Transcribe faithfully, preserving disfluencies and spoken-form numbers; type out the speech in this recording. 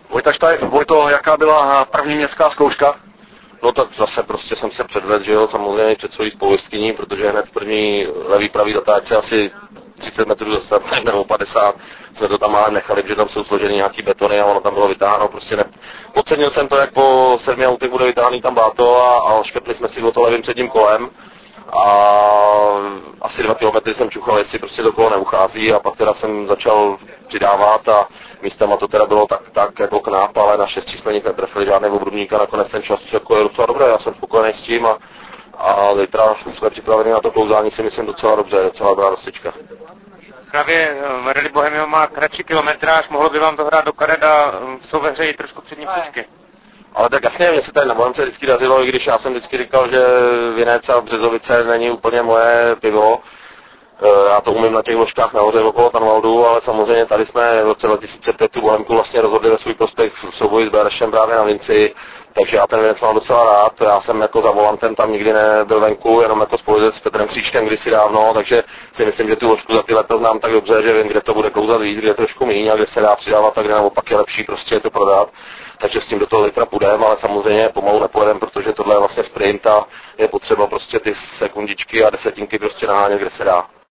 Vojta Štajf, Vojto, jaká byla první městská zkouška? No tak zase prostě jsem se předvedl, že jo, samozřejmě před svojí spolujezdkyní, protože hned v první levý pravý zatáčce asi třicet metrů dostat, nebo padesát, jsme to tam málem nechali, protože tam jsou složeny nějaký betony a ono tam bylo vytáhno, prostě ne. Podcenil jsem to, jak po sedmi autech bude vytáhný tam bláto a, a škrtli jsme si o to levým předním kolem a asi dva kilometry jsem čuchal, jestli prostě to kolo neuchází a pak teda jsem začal přidávat a místama to teda bylo tak, tak jako knáp, ale na šestí jsme nic netrefili žádného obrubníka, nakonec ten čas jako je docela dobré, já jsem spokojený s tím a, a zítra jsme připraveni na to klouzání, si myslím docela dobře, docela dobrá rozcvička. Právě Rally Bohemia má kratší kilometráž, mohlo by vám to hrát do karet a jsou ve hře i trošku přední příčky. Ale tak jasně, mě se tady na Bohemce vždycky dařilo, i když já jsem vždycky říkal, že Vinec a Březovice není úplně moje pivo. Já to umím na těch ložkách nahoře okolo Tanvaldu, ale samozřejmě tady jsme v roce dva tisíce pět tu Bohemku vlastně rozhodli ve svůj prospěch v souboji s Berešem právě na Vinci, takže já ten Vinec mám docela rád. Já jsem jako za volantem tam nikdy nebyl venku, jenom jako spolujezdec s Petrem Křížkem kdysi dávno, takže si myslím, že tu ložku za ty leta znám tak dobře, že vím, kde to bude klouzat víc, kde trošku méně a kde se dá přidávat a kde naopak je lepší prostě je to prodat. Takže s tím do toho litra půjdeme, ale samozřejmě pomalu nepojedeme, protože tohle je vlastně sprint a je potřeba prostě ty sekundičky a desetinky prostě nahánět, kde se dá.